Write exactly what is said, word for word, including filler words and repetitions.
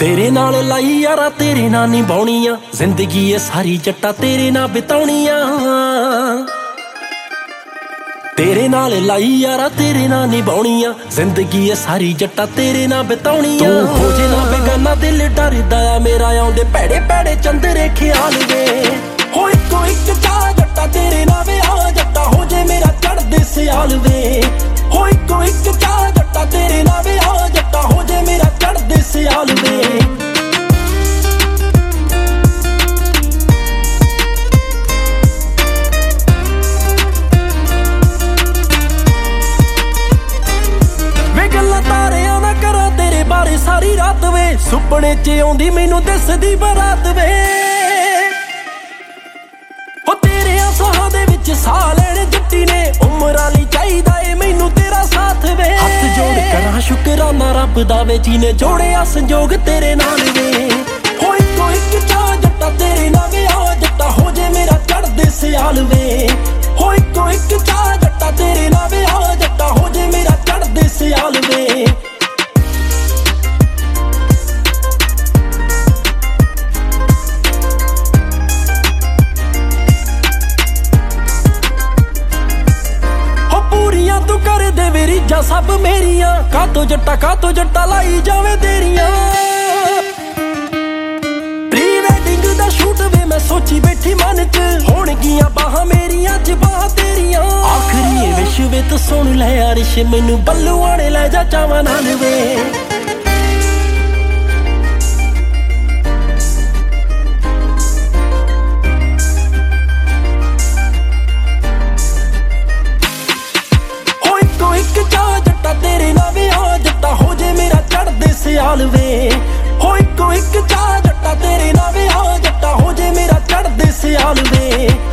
तेरे नाल लाई यारा तेरे नाल निभाउणियां जिंदगी ए सारी जट्टा तेरे नाल बिताउणियां तेरे नाल लाई यारा तेरे नाल निभाउणियां जिंदगी ए सारी जट्टा तेरे नाल बिताउणियां तू हो जे ना बेगाना दिल डरदा आ मेरा आउंदे भैड़े भैड़े चंदरे ख्याल वे हो इको इक चा जट्टा तेरे नाल वे आ जट्टा हो जे मेरा चढ़दे सियाल वे हो इको इक चा जट्टा तेरे नाल वे आ जट्टा हो जे मेरा चढ़दे सियाल वे सारी रात वे सुपने च आउंदी मैनू दसदी बरात वे हो तेरे साहां दे विच साह लैणे जट्टी ने उमरां लई चाहीदा ए मैनू तेरा साथ वे हथ जोड़ करां शुकराना रब दा वे जीने जोड़िया संजोग तेरे नाल वे हो इको इक चा जट्टा तेरे नाल वे आ जट्टा हो जे मेरा चढ़दे सियाल वे हो इको इक चा जट्टा तेरे नाल वे आ जट्टा हो जे मेरा चढ़दे सियाल वे रीजा सब मेरिया कातो जट्टा कातो जट्टा लाई जावे तेरिया प्री वेडिंग दा शूट वे मैं सोची बैठी मन च होणगियां बाहां मेरिया च बाहां तेरिया आखरी विश वे तू सुन लै अरिश मैनू बल्लू आने लै जा चावां नाल वे सियाल वे हो इको इक चा जट्टा तेरे नाल वे आ जट्टा हो जे मेरा चढ़दे सियाल वे।